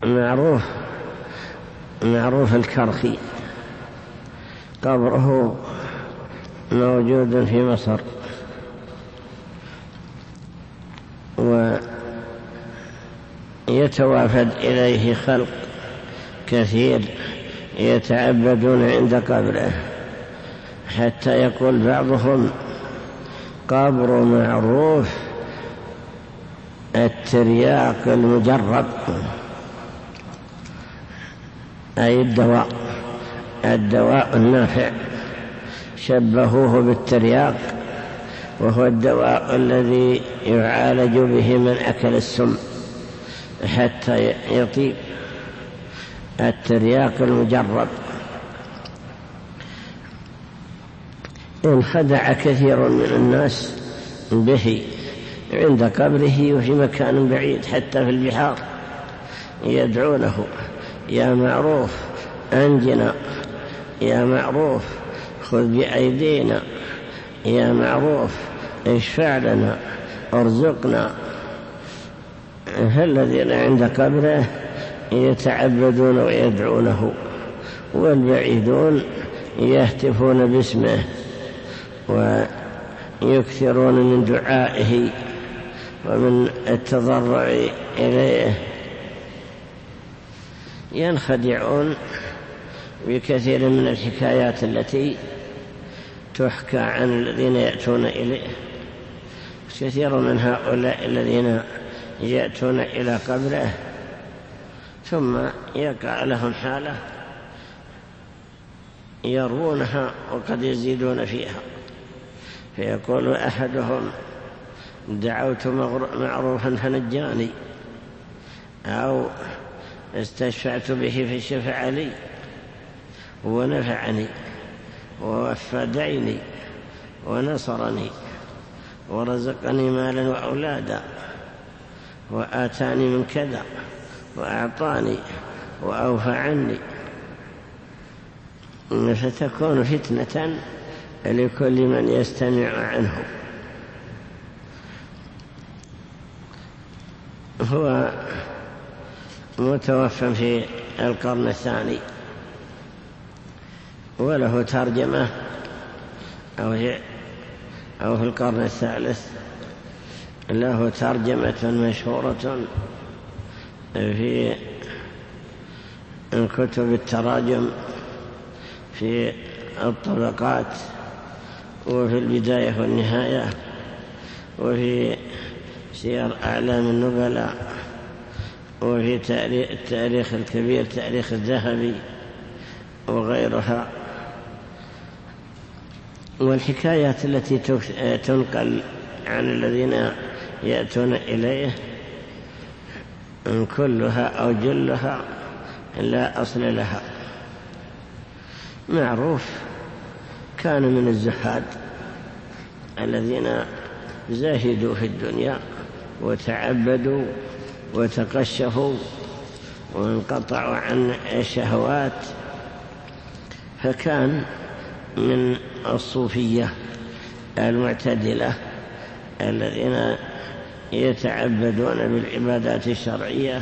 معروف الكرخي، قبره موجود في مصر، ويتوافد إليه خلق كثير يتعبدون عند قبره، حتى يقول بعضهم: قبر معروف الترياق المجرب، أي الدواء النافع، شبهوه بالترياق، وهو الدواء الذي يعالج به من أكل السم حتى يطيب، الترياق المجرب. انخدع كثير من الناس به عند قبره وفي مكان بعيد، حتى في البحار يدعونه: يا معروف أنجنا، يا معروف خذ بأيدينا، يا معروف اشفع لنا، ارزقنا. الذين عند قبره يتعبدون ويدعونه، والبعيدون يهتفون باسمه ويكثرون من دعائه ومن التضرع إليه. ينخدعون بكثير من الحكايات التي تحكى عن الذين يأتون إليه. كثير من هؤلاء الذين يأتون إلى قبره ثم يقع لهم حالة يروونها وقد يزيدون فيها، فيقول أحدهم: دعوت معروفا فنجاني، أو استشفعت به فشفع لي ونفعني ووفى ديني ونصرني ورزقني مالا وأولادا وآتاني من كذا وأعطاني وأوفى عني. فتكون فتنة لكل من يستمع عنه. هو متوفى في القرن الثاني، وله ترجمة أو في القرن الثالث له ترجمة مشهورة في كتب التراجم، في الطبقات وفي البداية والنهاية وفي سير أعلام النبلاء وفي التاريخ الكبير، تاريخ الذهبي وغيرها. والحكايات التي تنقل عن الذين يأتون إليه كلها أو جلها لا أصل لها. معروف كان من الزهاد الذين زاهدوا في الدنيا وتعبدوا وتقشفوا وانقطعوا عن الشهوات، فكان من الصوفية المعتدلة الذين يتعبدون بالعبادات الشرعية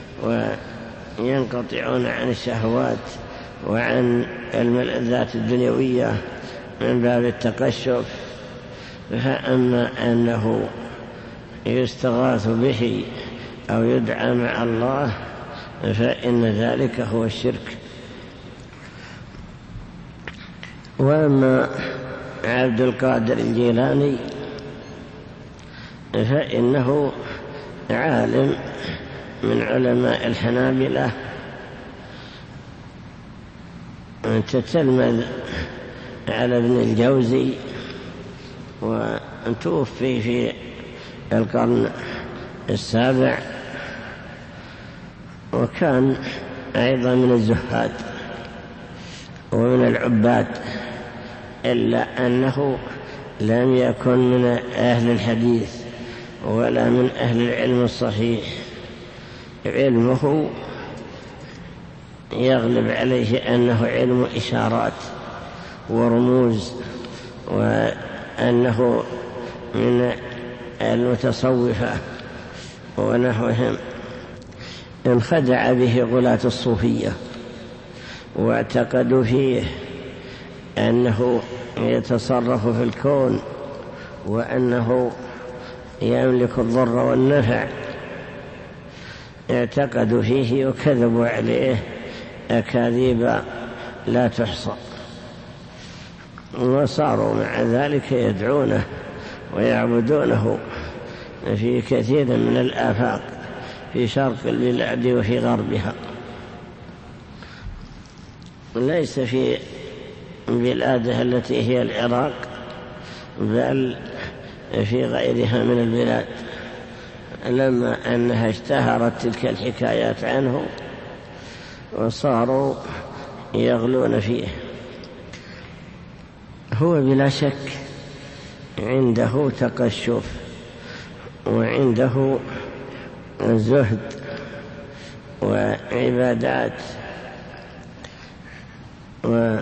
وينقطعون عن الشهوات وعن الملذات الدنيوية من باب التقشف. فأما أنه يستغاث به أو يدعى مع الله فإن ذلك هو الشرك. وأما عبد القادر الجيلاني فإنه عالم من علماء الحنابلة، تتلمذ على ابن الجوزي، وتوفي في القرن السابع، وكان أيضا من الزهاد ومن العباد، إلا أنه لم يكن من أهل الحديث ولا من أهل العلم الصحيح. علمه يغلب عليه أنه علم إشارات ورموز، وأنه من المتصوفة ونحوهم. انخدع به غلاة الصوفية واعتقدوا فيه أنه يتصرف في الكون وأنه يملك الضر والنفع. اعتقدوا فيه وكذبوا عليه أكاذيب لا تحصى، وصاروا مع ذلك يدعونه ويعبدونه في كثير من الآفاق في شرق البلاد وفي غربها، ليس في بلادها التي هي العراق بل في غيرها من البلاد، لما أنها اشتهرت تلك الحكايات عنه وصاروا يغلون فيه. هو بلا شك عنده تقشف وعنده زهد وعبادات، ويغلب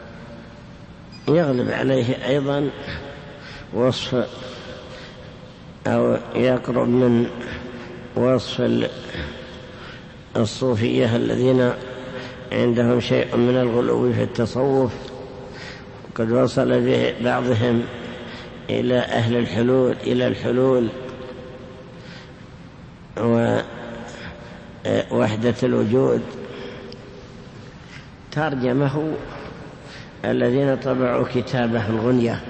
عليه أيضا وصف أو يقرب من وصف الصوفية الذين عندهم شيء من الغلو في التصوف، قد وصل به بعضهم إلى أهل الحلول، إلى الحلول ووحدة الوجود. ترجمه الذين طبعوا كتابه الغنية،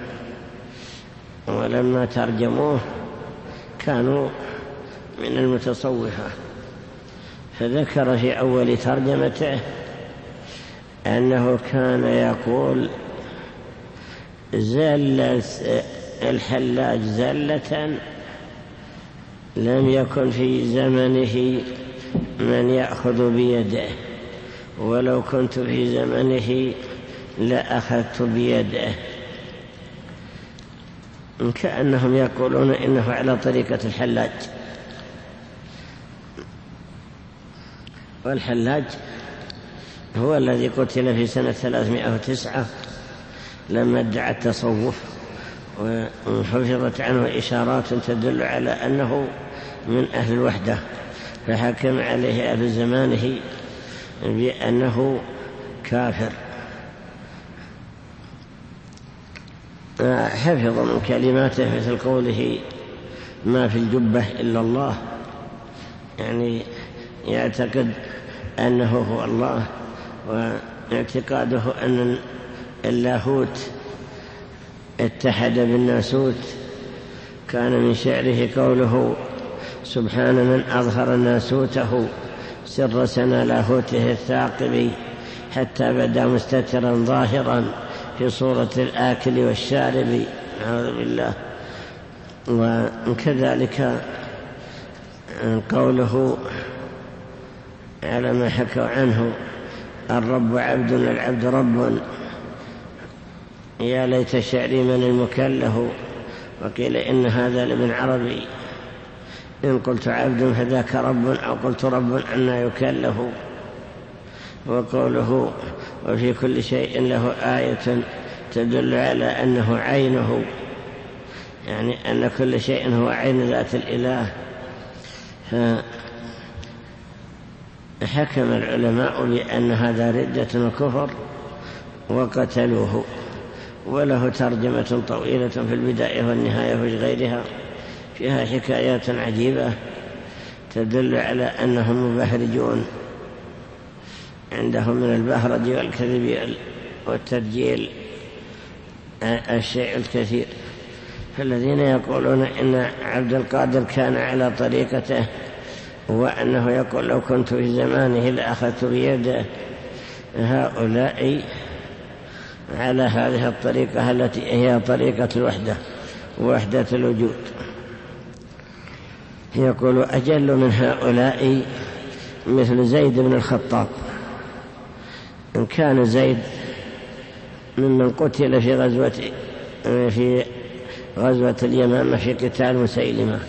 ولما ترجموه كانوا من المتصوفة، فذكر في أول ترجمته أنه كان يقول: زل الحلاج زلة لم يكن في زمنه من يأخذ بيده، ولو كنت في زمنه لأخذت بيده. كأنهم يقولون إنه على طريقة الحلاج، والحلاج هو الذي قتل في سنة 309 لما ادعى التصوف، وحفظت عنه إشارات تدل على أنه من أهل الوحدة، فحكم عليه أهل زمانه بأنه كافر. حفظ من كلماته مثل قوله: ما في الجبة إلا الله، يعني يعتقد أنه هو الله، واعتقاده أن اللاهوت اتحد بالناسوت. كان من شعره قوله: سبحان من أظهر ناسوته سر سنا لاهوته الثاقب، حتى بدا مستترا ظاهرا في صورة الآكل والشارب، نعوذ بالله. وكذلك قوله على ما حكوا عنه: الرب عبد العبد رب، يا ليت شعري من المكله. وقيل إن هذا لابن عربي: إن قلت عبد فذاك رب، أو قلت رب أنى يكله. وقوله: وفي كل شيء له آية تدل على أنه عينه، يعني أن كل شيء هو عين ذات الإله. فحكم العلماء بأن هذا ردة وكفر وقتلوه. وله ترجمة طويلة في البداية والنهاية وفي غيرها، فيها حكايات عجيبة تدل على أنهم مبهرجون، عندهم من البهرج والكذب والترجيل الشيء الكثير. فالذين يقولون إن عبد القادر كان على طريقته، وأنه يقول: لو كنت في زمانه لأخذت بيده، هؤلاء على هذه الطريقة التي هي طريقة الوحدة، وحدة الوجود. يقول: أجل من هؤلاء مثل زيد بن الخطاب. إن كان زيد ممن قتل في غزوة اليمامة في قتال مسيلمة،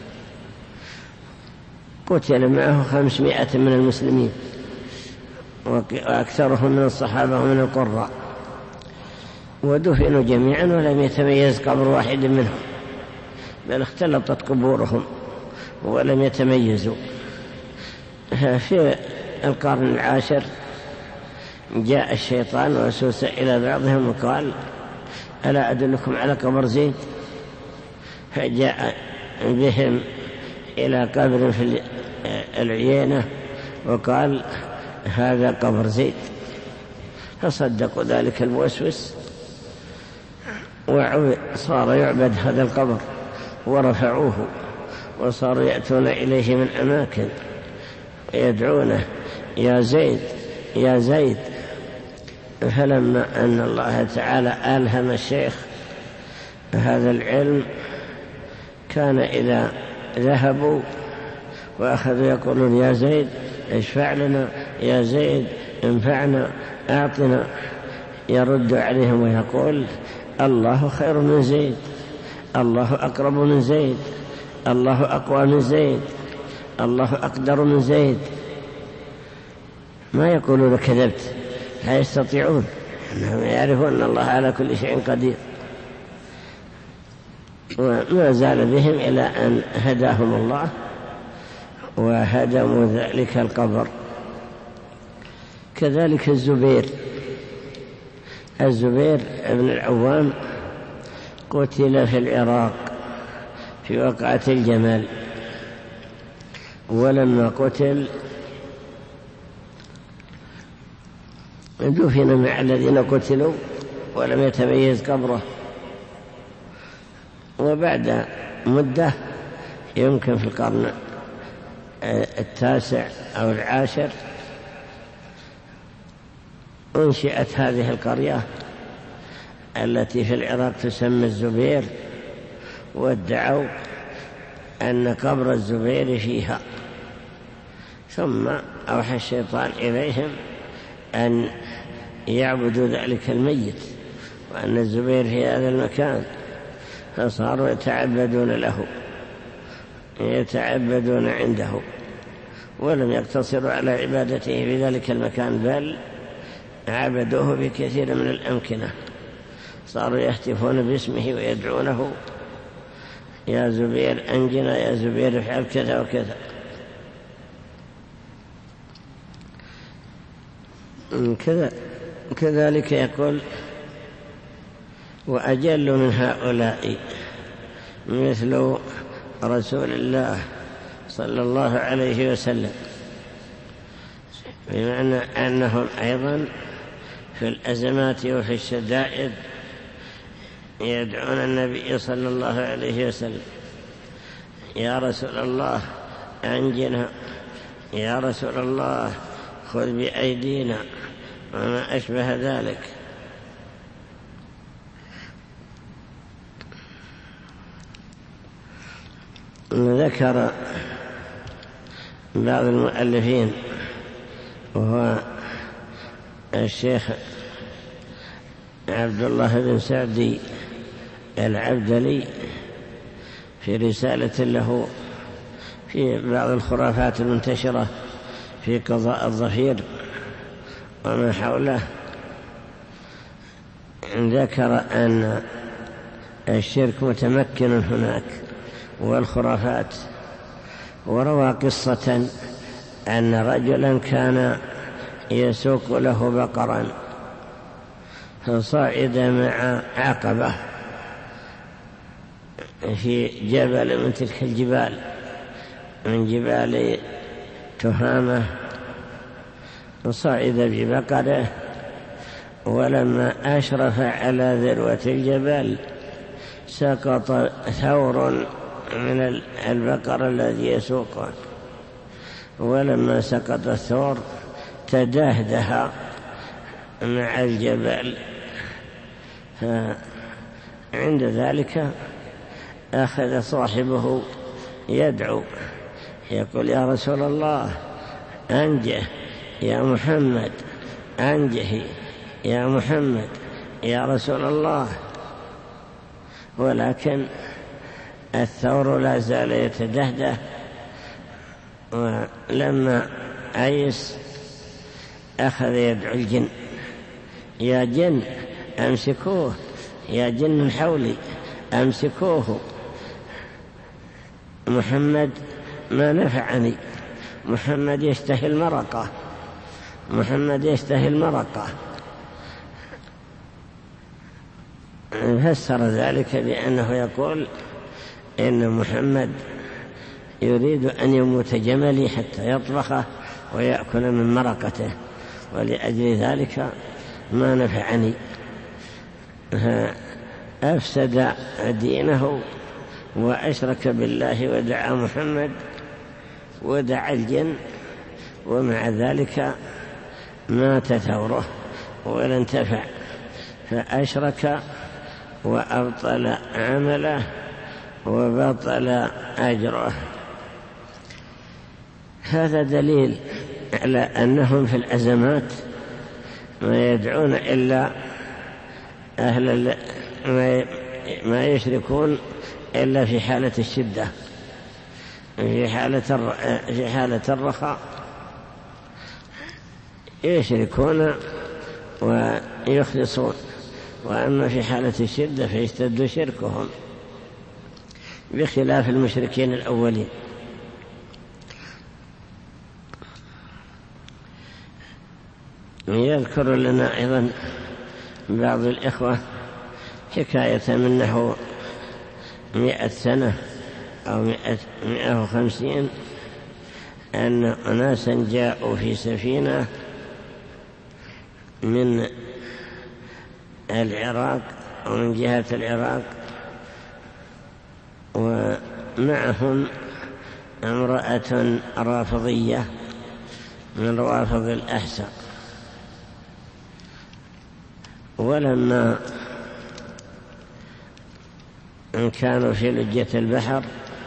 قتل معه 500 من المسلمين، وأكثرهم من الصحابة ومن القراء، ودفنوا جميعا ولم يتميز قبر واحد منهم، بل اختلطت قبورهم ولم يتميزوا. في القرن العاشر جاء الشيطان وسوس إلى بعضهم وقال: ألا أدلكم على قبر زيد؟ فجاء بهم إلى قبر في العيينة وقال: هذا قبر زيد. فصدقوا ذلك الموسوس، وصار يعبد هذا القبر، ورفعوه وصاروا يأتون إليه من أماكن يدعونه: يا زيد يا زيد. فلما أن الله تعالى ألهم الشيخ هذا العلم، كان إذا ذهبوا وأخذوا يقولون: يا زيد اشفع لنا، يا زيد انفعنا، أعطنا، يرد عليهم ويقول: الله خير من زيد، الله أقرب من زيد، الله أقوى من زيد، الله أقدر من زيد. ما يقولون كذبت، لا يستطيعون، أنهم يعرفون أن الله على كل شيء قدير. وما زال بهم إلى أن هداهم الله وهدموا ذلك القبر. كذلك الزبير ابن العوام قتل في العراق في وقعة الجمل، ولما قتل دفن مع الذين قتلوا ولم يتميز قبره. وبعد مدة، يمكن في القرن التاسع أو العاشر، أنشئت هذه القرية التي في العراق تسمى الزبير، وادعوا أن قبر الزبير فيها. ثم أوحى الشيطان إليهم أن يعبدوا ذلك الميت، وأن الزبير في هذا المكان، فصاروا يتعبدون له، يتعبدون عنده، ولم يقتصروا على عبادته في ذلك المكان، بل عبدوه بكثير من الأمكنة. صاروا يهتفون باسمه ويدعونه: يا زبير أنجنا، يا زبير افعل كذا وكذا. كذلك يقول: وأجل من هؤلاء مثل رسول الله صلى الله عليه وسلم، بمعنى أنهم أيضا في الأزمات وفي الشدائد يدعون النبي صلى الله عليه وسلم: يا رسول الله أنجنا، يا رسول الله خذ بأيدينا، وما أشبه ذلك. ذكر بعض المؤلفين، وهو الشيخ عبد الله بن سعدي العبدلي، في رسالة له في بعض الخرافات المنتشرة في قضاء الظفير وما حوله، ذكر أن الشرك متمكن هناك والخرافات. وروى قصة أن رجلا كان يسوق له بقرا، فصعد مع عقبة في جبل من تلك الجبال، من جبال تهامة، وصعد ببقره، ولما أشرف على ذروة الجبل سقط ثور من البقر الذي يسوقه، ولما سقط الثور تدهده مع الجبل. فعند ذلك أخذ صاحبه يدعو، يقول: يا رسول الله أنجه، يا محمد أنجه، يا محمد، يا رسول الله. ولكن الثور لا زال يتدهده. ولما أيس أخذ يدعو الجن: يا جن أمسكوه، يا جن حولي أمسكوه، محمد ما نفعني، محمد يشتهي المرقة، محمد يشتهي المرقة. فسر ذلك بأنه يقول إن محمد يريد أن يموت جملي حتى يطبخه ويأكل من مرقته، ولأجل ذلك ما نفعني. أفسد دينه وأشرك بالله ودعا محمد ودعا الجن، ومع ذلك مات ثوره ولا انتفع، فأشرك وأبطل عمله وبطل أجره. هذا دليل على أنهم في الأزمات ما يدعون إلا ما يشركون إلا في حالة الشدة. في حالة الرخاء يشركون ويخلصون، وأما في حالة الشدة فيشتد شركهم، بخلاف المشركين الأولين. يذكر لنا أيضا بعض الإخوة حكاية من نحو 100 سنة أو 150 أن أناسا جاءوا في سفينة من العراق أو من جهة العراق، ومعهم امرأة رافضية من روافض الأحساء. ولما كانوا في لجة البحر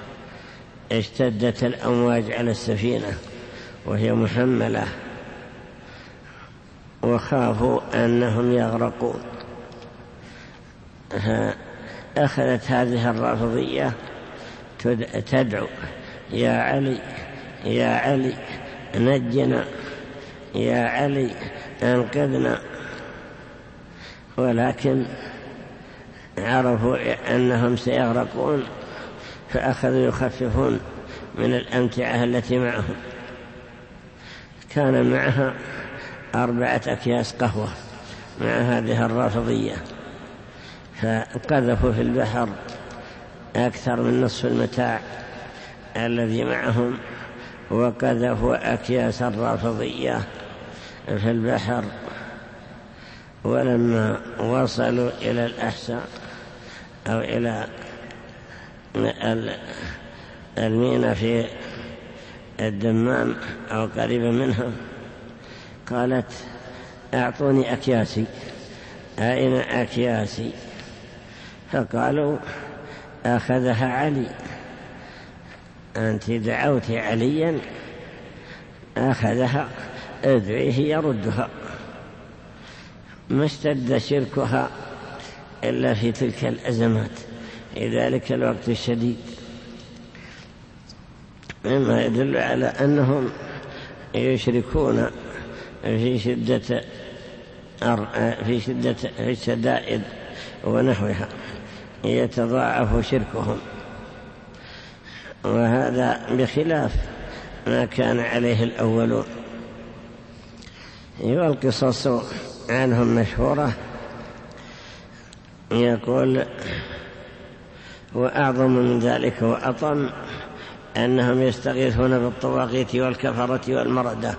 اشتدت الأمواج على السفينة وهي محملة، وخافوا أنهم يغرقون. أخذت هذه الرافضية تدعو: يا علي يا علي نجنا، يا علي أنقذنا. ولكن عرفوا أنهم سيغرقون، فأخذوا يخففون من الأمتعة التي معهم. كان معها 4 أكياس قهوة مع هذه الرافضية، فقذفوا في البحر أكثر من نصف المتاع الذي معهم، وقذفوا أكياس الرافضية في البحر. ولما وصلوا إلى الأحساء أو إلى الميناء في الدمام أو قريبا منها، قالت: أعطوني أكياسي، أين أكياسي؟ فقالوا: أخذها علي، أنت دعوت عليا أخذها، ادعيه يردها. ما اشتد شركها إلا في تلك الأزمات، في ذلك الوقت الشديد، مما يدل على أنهم يشركون في شدة الشدائد ونحوها، يتضاعف شركهم. وهذا بخلاف ما كان عليه الأولون. والقصص عنهم مشهورة. يقول: وأعظم من ذلك وأطم أنهم يستغيثون بالطواغيت والكفرة والمردة،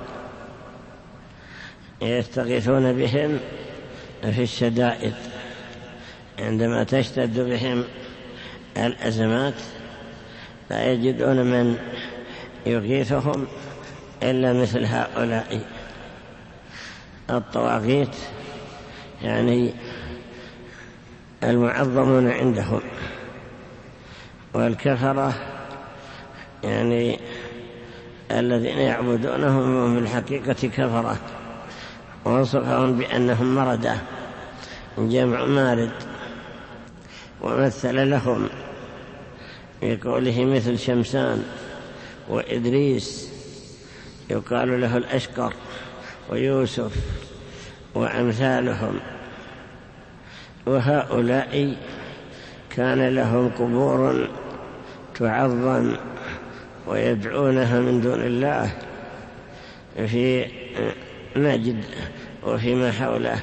يستغيثون بهم في الشدائد عندما تشتد بهم الأزمات، لا يجدون من يغيثهم إلا مثل هؤلاء الطواغيت، يعني المعظمون عندهم، والكفرة يعني الذين يعبدونهم وهم في الحقيقة كفرة، ووصفهم بأنهم مردة، جمع مارد. ومثل لهم بقوله: مثل شمسان وإدريس، يقال له الأشقر، ويوسف وأمثالهم. وهؤلاء كان لهم قبور تعظم ويدعونها من دون الله في نجد وفيما حوله،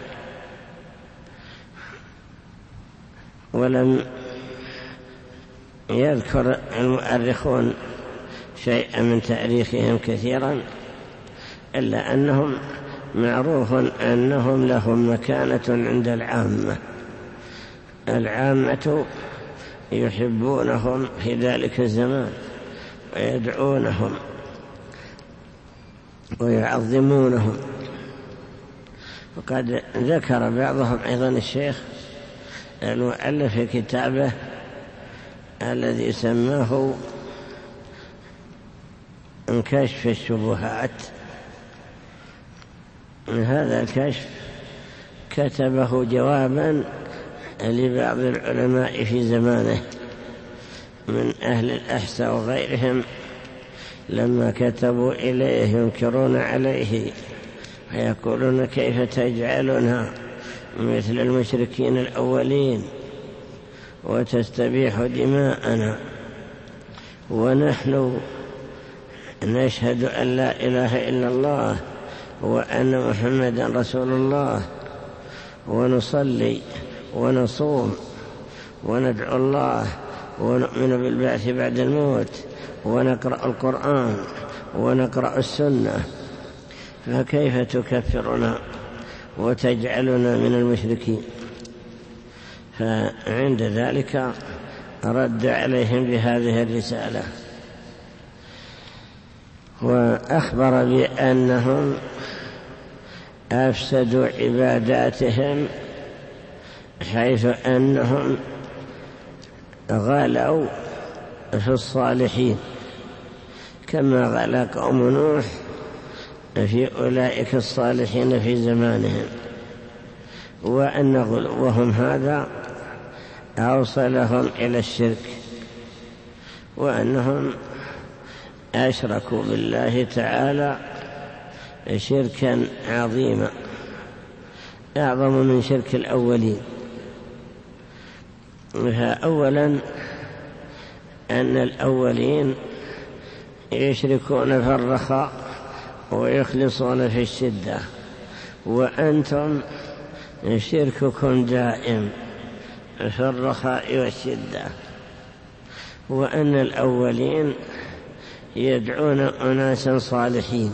ولم يذكر المؤرخون شيئا من تاريخهم كثيرا، إلا أنهم معروف أنهم لهم مكانة عند العامة يحبونهم في ذلك الزمان ويدعونهم ويعظمونهم. وقد ذكر بعضهم أيضا الشيخ المؤلف في كتابه الذي سماه كشف الشبهات، هذا الكشف كتبه جوابا لبعض العلماء في زمانه من أهل الأحساء وغيرهم، لما كتبوا إليه ينكرون عليه ويقولون كيف تجعلنا مثل المشركين الأولين وتستبيح دماءنا ونحن نشهد أن لا إله إلا الله وأن محمدا رسول الله، ونصلي ونصوم وندعو الله ونؤمن بالبعث بعد الموت ونقرأ القرآن ونقرأ السنة، فكيف تكفرنا وتجعلنا من المشركين؟ فعند ذلك رد عليهم بهذه الرسالة، وأخبر بأنهم أفسدوا عباداتهم، حيث أنهم غلوا في الصالحين كما غلا قوم نوح في أولئك الصالحين في زمانهم، وأن غلوهم هذا أوصلهم إلى الشرك، وأنهم أشركوا بالله تعالى شركا عظيما أعظم من شرك الأولين. فأولا أن الأولين يشركون في الرخاء ويخلصون في الشدة، وأنتم شرككم دائم في الرخاء والشدة. وأن الأولين يدعون أناسا صالحين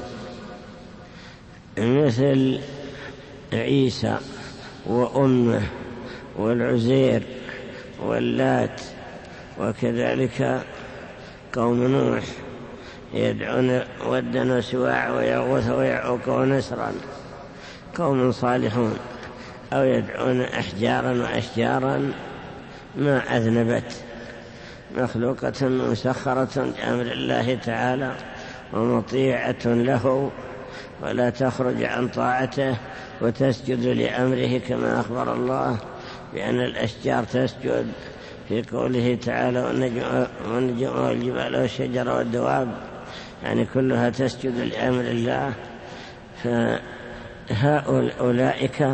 مثل عيسى وأمه والعزير واللات، وكذلك قوم نوح يدعون ودا وسواع ويغوث ويعوق ونسرا، قوم صالحون. أو يدعون أحجارا وأشجارا ما أذنبت، مخلوقة مسخرة بأمر الله تعالى ومطيعة له، ولا تخرج عن طاعته وتسجد لأمره، كما أخبر الله بأن الأشجار تسجد في قوله تعالى والنجم والجبال والشجر والدواب، يعني كلها تسجد لأمر الله. فأولئك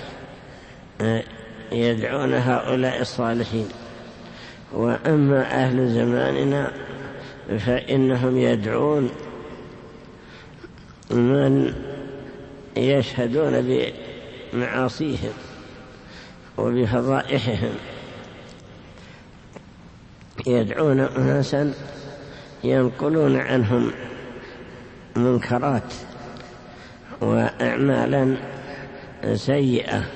يدعون هؤلاء الصالحين. وأما أهل زماننا فإنهم يدعون من يشهدون بمعاصيهم وبفضائحهم، يدعون أناسا ينقلون عنهم منكرات وأعمالا سيئة،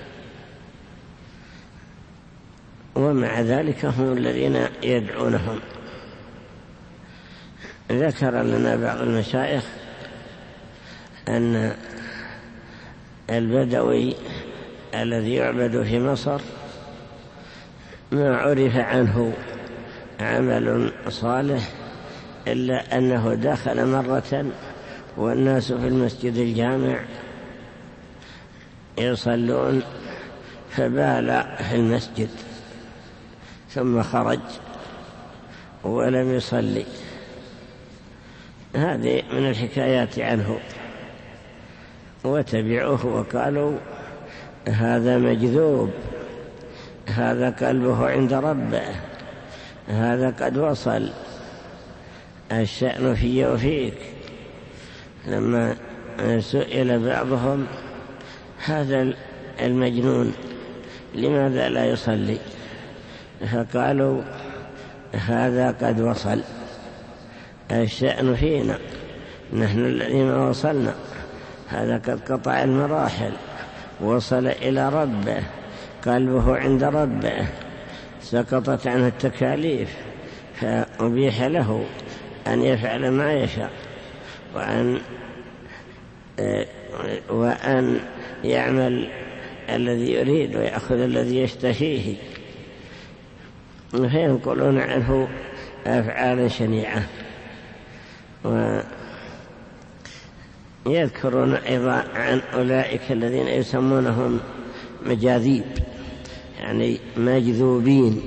ومع ذلك هم الذين يدعونهم. ذكر لنا بعض المشايخ أن البدوي الذي يعبد في مصر ما عرف عنه عمل صالح إلا أنه دخل مرة والناس في المسجد الجامع يصلون فبال في المسجد ثم خرج ولم يصلي. هذه من الحكايات عنه، وتبعوه وقالوا هذا مجذوب، هذا قلبه عند ربه، هذا قد وصل، الشأن في وفيك. لما سئل بعضهم هذا المجنون لماذا لا يصلي؟ فقالوا هذا قد وصل، الشأن فينا نحن الذين وصلنا، هذا قد قطع المراحل، وصل إلى ربه، قلبه عند ربه، سقطت عنه التكاليف، فأبيح له أن يفعل ما يشاء وأن يعمل الذي يريد ويأخذ الذي يشتهيه، فينقلون عنه أفعالا شنيعة. ويذكرون أيضا عن أولئك الذين يسمونهم مجاذيب، يعني مجذوبين،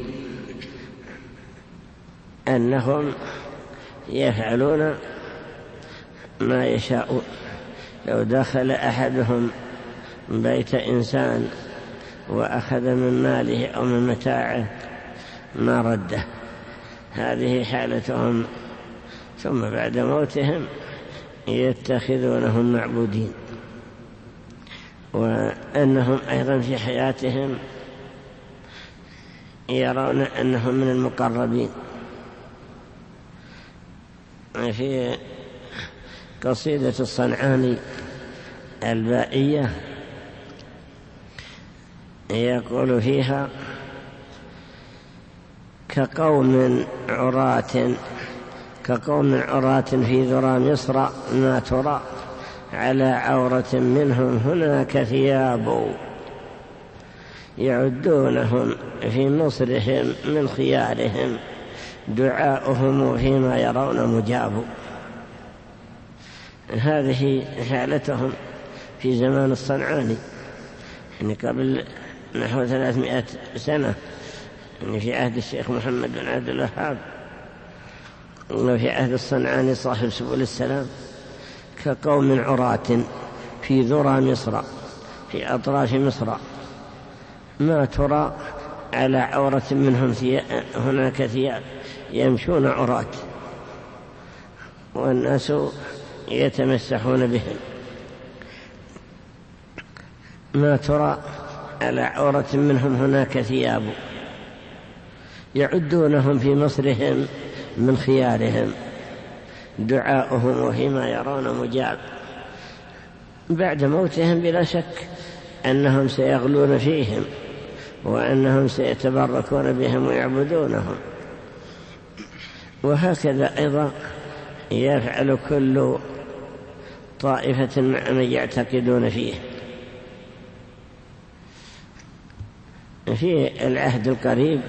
أنهم يفعلون ما يشاءون. لو دخل أحدهم بيت إنسان وأخذ من ماله أو من متاعه ما رده، هذه حالتهم، ثم بعد موتهم يتخذونهم معبودين. وأنهم أيضا في حياتهم يرون أنهم من المقربين. في قصيدة الصنعاني البائية يقول فيها: كقوم عراة في ذرى مصر، ما ترى على عورة منهم هناك ثياب، يعدونهم في مصرهم من خيارهم، دعاؤهم فيما يرون مجاب. هذه حالتهم في زمان الصنعاني، يعني قبل نحو 300 سنة، يعني في عهد الشيخ محمد بن عبد الوهاب، وفي عهد الصنعاني صاحب سبل السلام. كقوم عراة في ذرى مصر، في أطراف مصر، ما ترى على عورة منهم هناك ثياب، يمشون عراة والناس يتمسحون بهم. ما ترى على عورة منهم هناك ثياب، يعدونهم في مصرهم من خيارهم، دعاؤهم وفيما يرون مجاب. بعد موتهم بلا شك أنهم سيغلون فيهم، وأنهم سيتبركون بهم ويعبدونهم. وهكذا أيضا يفعل كل طائفة مع من يعتقدون فيه. في العهد القريب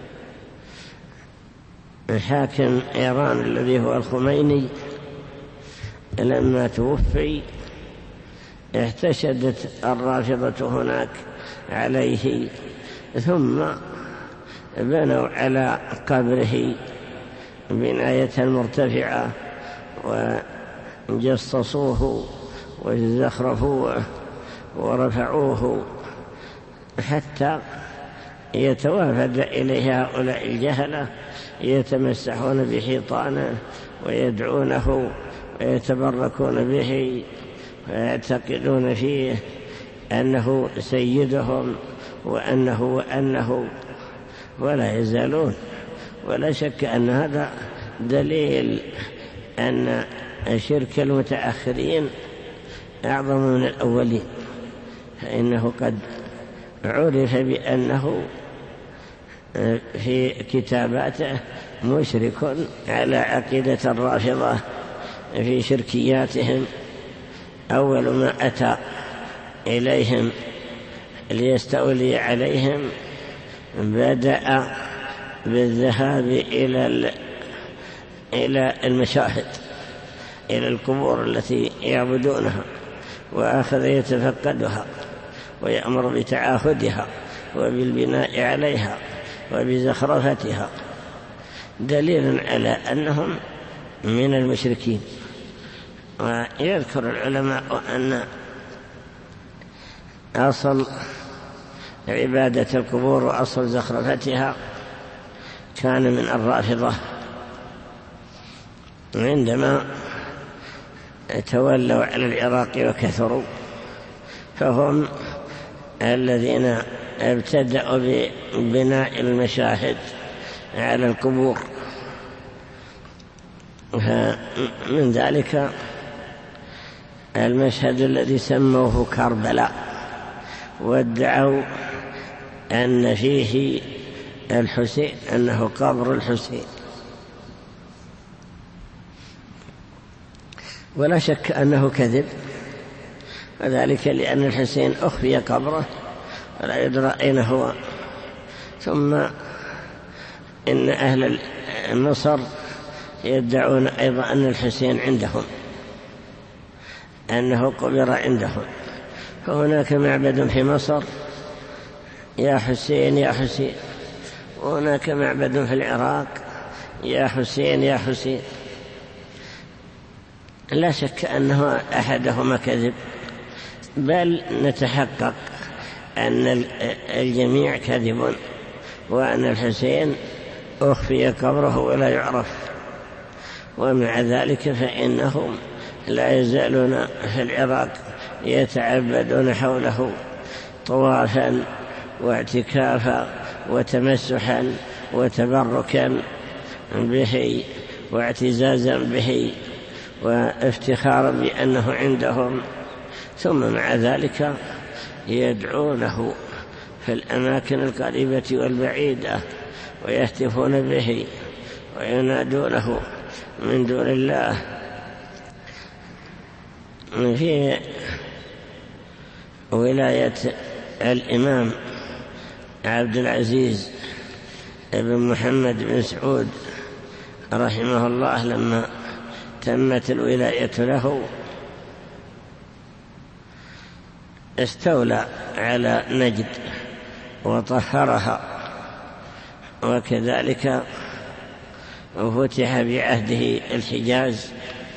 حاكم إيران الذي هو الخميني لما توفي احتشدت الرافضة هناك عليه، ثم بنوا على قبره بناية مرتفعة وجصصوه وزخرفوه ورفعوه حتى يتوافد إليه هؤلاء الجهلة يتمسحون بحيطانه ويدعونه ويتبركون به ويعتقدون فيه أنه سيدهم وأنه ولا يزالون. ولا شك أن هذا دليل أن شرك المتأخرين أعظم من الأولين، فإنه قد عرف بأنه في كتاباته مشرك على عقيدة الرافضة في شركياتهم. أول ما أتى إليهم ليستولي عليهم بدأ بالذهاب إلى المشاهد، إلى القبور التي يعبدونها، وأخذ يتفقدها ويأمر بتعاهدها وبالبناء عليها وبزخرفتها، دليل على أنهم من المشركين. ويذكر العلماء أن أصل عبادة القبور وأصل زخرفتها كان من الرافضة، عندما تولوا على العراق وكثروا، فهم الذين ابتدأوا ببناء المشاهد على القبور. من ذلك المشهد الذي سموه كربلاء، وادعوا أن فيه الحسين، أنه قبر الحسين، ولا شك أنه كذب، وذلك لأن الحسين أخفي قبره ولا يدرى أين هو. ثم إن أهل مصر يدعون أيضا أن الحسين عندهم، أنه قبر عندهم، فهناك معبد في مصر يا حسين يا حسين، وهناك معبد في العراق يا حسين يا حسين. لا شك أنه أحدهما كذب، بل نتحقق أن الجميع كذب، وأن الحسين أخفي قبره ولا يعرف. ومع ذلك فإنهم لا يزالون في العراق يتعبدون حوله طوافا واعتكافا وتمسحا وتبركا به واعتزازا به وافتخارا بأنه عندهم، ثم مع ذلك يدعونه في الأماكن القريبة والبعيدة ويهتفون به وينادونه من دون الله. في ولاية الإمام عبد العزيز بن محمد بن سعود رحمه الله، لما تمت الولاية له استولى على نجد وطهرها، وكذلك فتح بعهده الحجاز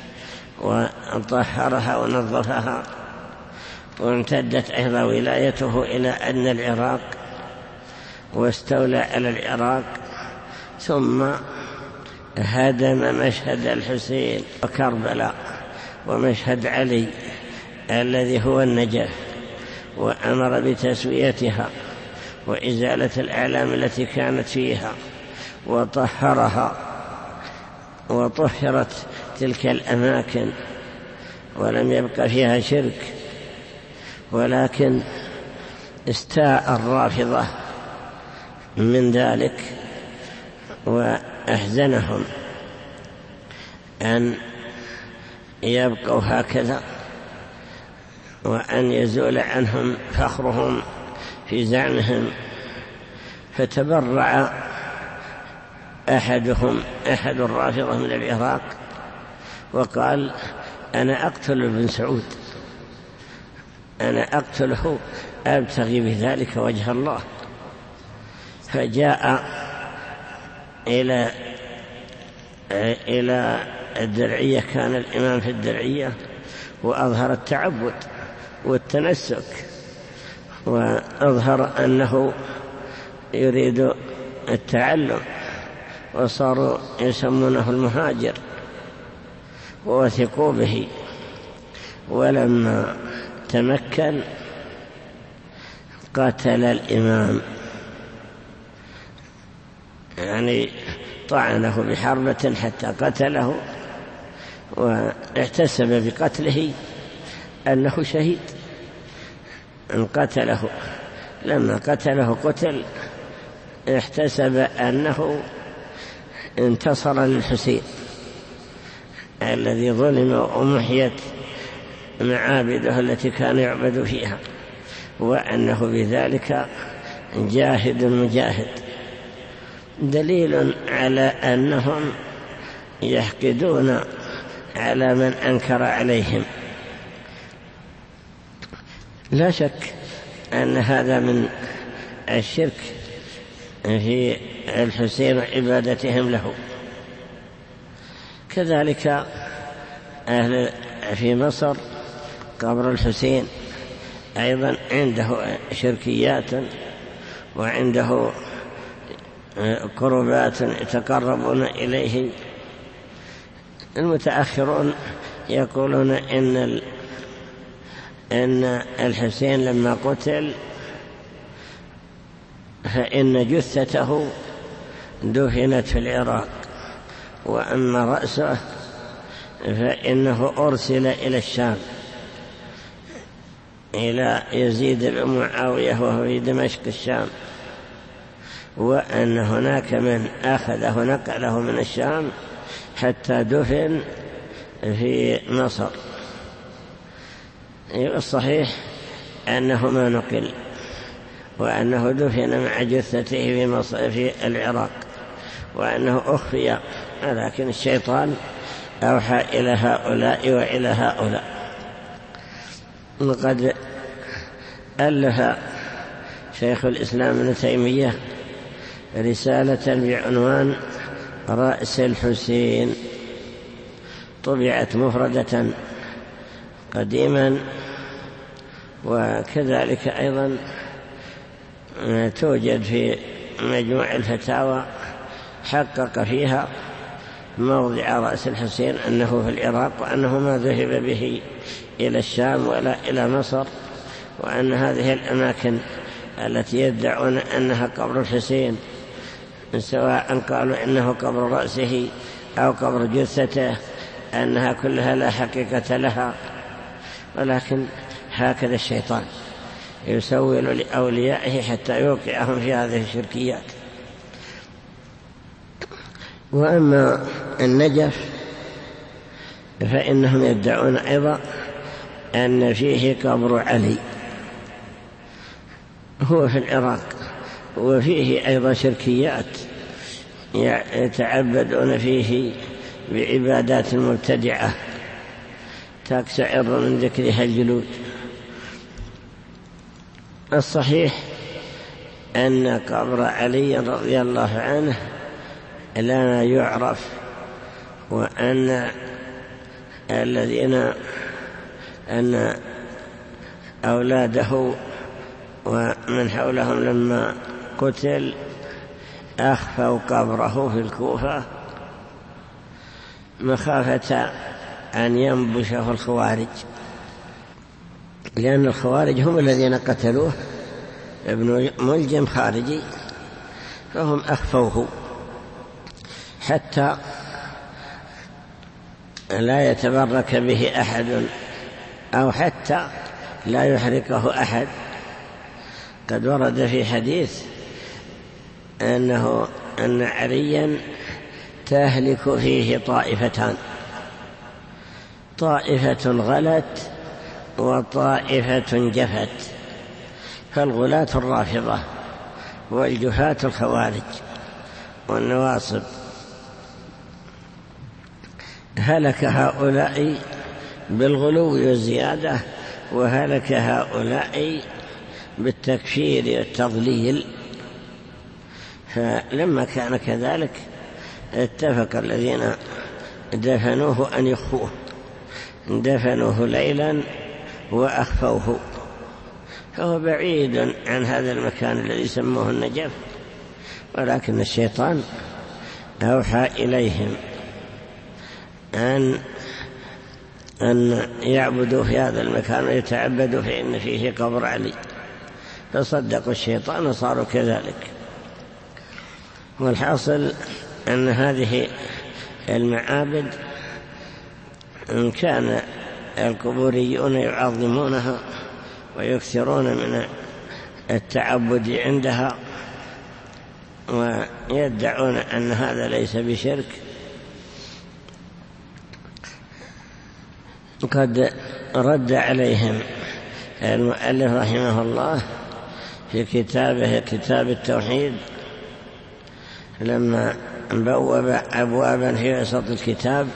وطهرها ونظفها، وامتدت أيضا ولايته إلى أن العراق، واستولى على العراق، ثم هدم مشهد الحسين وكربلاء ومشهد علي الذي هو النجف، وأمر بتسويتها وإزالة الأعلام التي كانت فيها، وطهرها وطهرت تلك الأماكن ولم يبق فيها شرك. ولكن استاء الرافضة من ذلك، وأحزنهم أن يبقوا هكذا، وأن يزول عنهم فخرهم في زعمهم. فتبرع أحد الرافضة من العراق وقال: أنا أقتل ابن سعود، أنا أقتله أبتغي بذلك وجه الله. فجاء إلى الدرعية، كان الإمام في الدرعية، وأظهر التعبد والتنسك، وأظهر أنه يريد التعلم، وصاروا يسمونه المهاجر، ووثقوا به. ولما تمكن قتل الإمام، يعني طعنه بحربة حتى قتله، واحتسب بقتله أنه شهيد. أن قتله، لما قتله قتل، احتسب أنه انتصر للحسين الذي ظلم ومحيت معابده التي كان يعبد فيها، وأنه بذلك جاهد مجاهد. دليل على أنهم يحقدون على من أنكر عليهم. لا شك أن هذا من الشرك في الحسين وعبادتهم له. كذلك أهل في مصر قبر الحسين أيضا عنده شركيات، وعنده قربات يتقربون إليه. المتأخرون يقولون إن الحسين لما قتل فإن جثته دفنت في العراق، وأما رأسه فإنه أرسل إلى الشام إلى يزيد بن معاوية وهو في دمشق الشام، وأن هناك من أخذه نقله من الشام حتى دفن في مصر. الصحيح أنه ما نقل، وأنه دفن مع جثته في مصر في العراق، وأنه أخفي، ولكن الشيطان أوحى إلى هؤلاء وإلى هؤلاء. وقد ألف شيخ الإسلام ابن تيمية رسالة بعنوان رأس الحسين، طبعت مفردة قديما، وكذلك أيضا توجد في مجموع الفتاوى، حقق فيها موضع رأس الحسين أنه في العراق، وأنه ما ذهب به إلى الشام ولا إلى مصر، وأن هذه الأماكن التي يدعون أنها قبر الحسين، سواء قالوا إنه قبر رأسه أو قبر جثته، أنها كلها لا حقيقة لها. ولكن هكذا الشيطان يسول لأوليائه حتى يوقعهم في هذه الشركيات. وأما النجف فإنهم يدعون أيضا أن فيه قبر علي، هو في العراق، وفيه أيضا شركيات يتعبدون فيه بعبادات مبتدعة تقشعر من ذكرها الجلود. الصحيح أن قبر علي رضي الله عنه لا يعرف، وأن أن أولاده ومن حولهم لما قتل أخفوا قبره في الكوفة مخافة أن ينبشه الخوارج، لأن الخوارج هم الذين قتلوه، ابن ملجم خارجي، فهم أخفوه حتى لا يتبرك به أحد، أو حتى لا يحرقه أحد. قد ورد في حديث أن عليا تهلك فيه طائفتان، طائفة غلت وطائفة جفت، فالغلاة الرافضة والجفاة الخوارج والنواصب. هلك هؤلاء بالغلو والزيادة، وهلك هؤلاء بالتكفير والتضليل. فلما كان كذلك اتفق الذين دفنوه أن يخفوه، دفنوه ليلا وأخفوه، فهو بعيد عن هذا المكان الذي سموه النجف. ولكن الشيطان أوحى إليهم أن يعبدوا في هذا المكان ويتعبدوا، فإن فيه قبر علي، فصدقوا الشيطان وصاروا كذلك. والحاصل أن هذه المعابد إن كان القبوريون يعظمونها ويكثرون من التعبد عندها ويدعون أن هذا ليس بشرك، قد رد عليهم المؤلف رحمه الله في كتابه كتاب التوحيد لما بوب أبوابا في وسط الكتاب،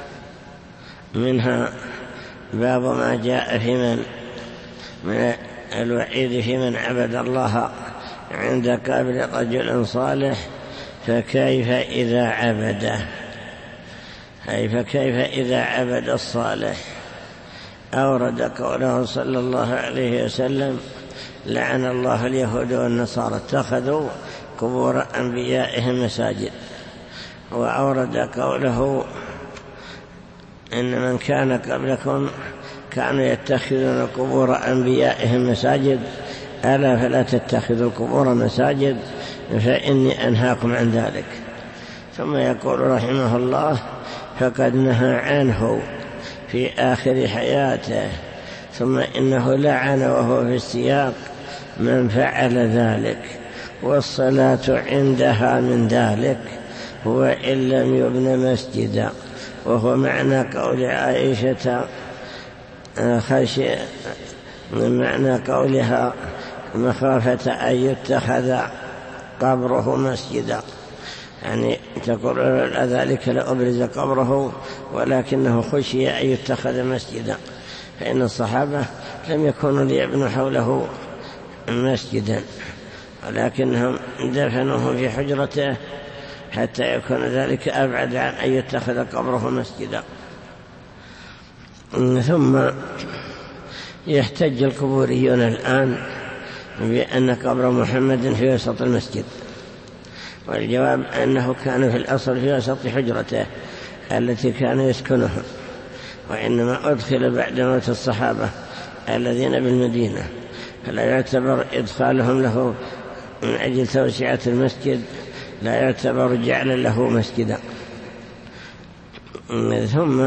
منها باب ما جاء في من الوعيد في من عبد الله عند قبر رجل صالح فكيف إذا عبده، أي فكيف إذا عبد الصالح. أورد قوله صلى الله عليه وسلم: لعن الله اليهود والنصارى اتخذوا قبور أنبيائهم مساجد. وأورد قوله إن من كان قبلكم كانوا يتخذون قبور أنبيائهم مساجد ألا فلا تتخذوا القبور مساجد فإني أنهاكم عن ذلك. ثم يقول رحمه الله فقد نهى عنه في آخر حياته، ثم إنه لعن وهو في السياق من فعل ذلك، والصلاة عندها من ذلك وإن لم يبن مسجدا. وهو معنى قول عائشة معنى قولها مخافة أن يتخذ قبره مسجدا، يعني تقول ذلك لأبرز قبره ولكنه خشي أن يتخذ مسجدا، فإن الصحابة لم يكونوا ليبنوا حوله مسجدا ولكنهم دفنوه في حجرته حتى يكون ذلك أبعد عن أن يتخذ قبره مسجدا. ثم يحتج القبوريون الآن بأن قبر محمد في وسط المسجد، والجواب أنه كان في الأصل في وسط حجرته التي كان يسكنها، وإنما أدخل بعد موت الصحابة الذين بالمدينة، فلا يعتبر إدخالهم له من أجل توسعة المسجد، لا يعتبر جعل له مسجدا. ثم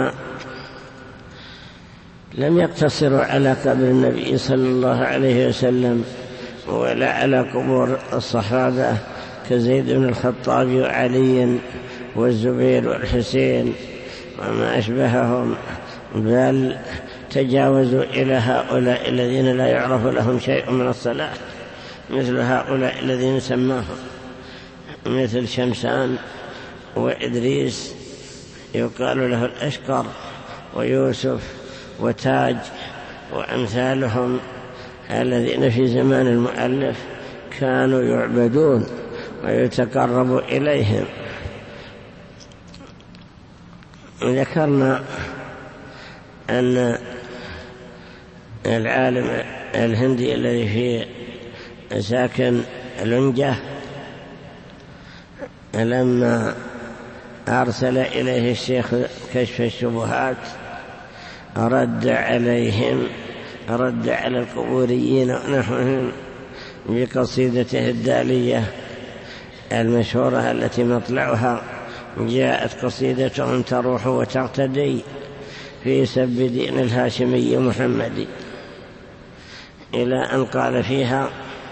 لم يقتصروا على قبر النبي صلى الله عليه وسلم ولا على قبور الصحابة كزيد بن الخطاب وعلي والزبير والحسين وما أشبههم، بل تجاوزوا إلى هؤلاء الذين لا يعرف لهم شيء من الصلاة، مثل هؤلاء الذين سماهم مثل شمسان وإدريس يقال له الأشقر ويوسف وتاج وأمثالهم الذين في زمان المؤلف كانوا يعبدون ويتقرب إليهم. ذكرنا أن العالم الهندي الذي في ساكن لنجة لما أرسل إليه الشيخ كشف الشبهات رد على القبوريين ونحوهم بقصيدته الدالية المشهورة التي مطلعها جاءت قصيدتهم تروح وتقتدي في سب دين الهاشمي محمدي، إلى أن قال فيها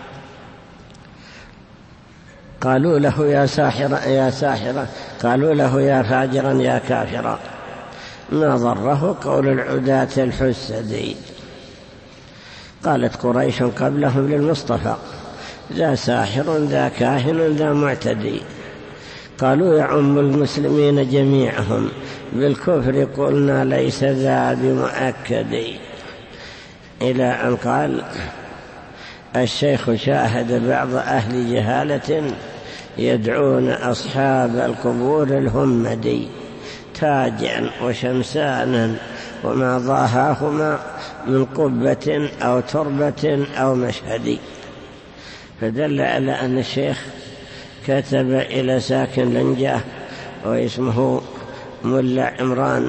قالوا له يا ساحرة قالوا له يا فاجرا يا كافرا، ما ضره قول العداة الحسدي. قالت قريش قبلهم للمصطفى ذا ساحر ذا كاهن ذا معتدي، قالوا يعم المسلمين جميعهم بالكفر قلنا ليس ذا بمؤكد، إلى أن قال الشيخ شاهد بعض أهل جهالة يدعون أصحاب القبور الهمدي تاجا وشمسانا وما ضاهاهما من قبة أو تربة أو مشهد. فدل على أن الشيخ كتب إلى ساكن لنجة واسمه ملا عمران،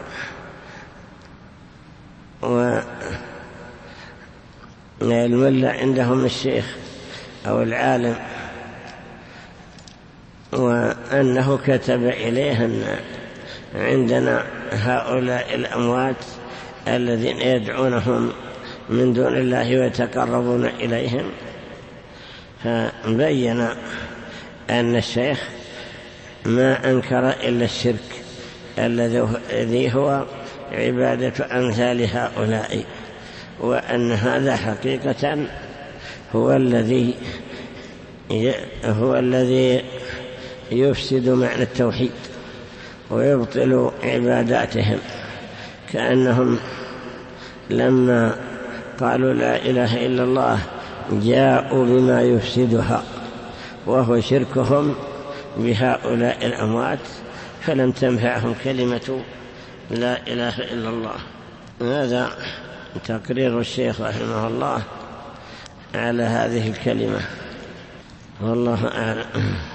والملا عندهم الشيخ أو العالم، وأنه كتب إليه أن عندنا هؤلاء الأموات الذين يدعونهم من دون الله ويتقربون إليهم. فبين أن الشيخ ما أنكر إلا الشرك الذي هو عبادة أمثال هؤلاء، وأن هذا حقيقة هو الذي يفسد معنى التوحيد ويبطل عباداتهم، كأنهم لما قالوا لا إله إلا الله جاءوا بما يفسدها وهو شركهم بهؤلاء الأموات، فلم تنفعهم كلمة لا إله إلا الله. هذا تقرير الشيخ رحمه الله على هذه الكلمة، والله أعلم.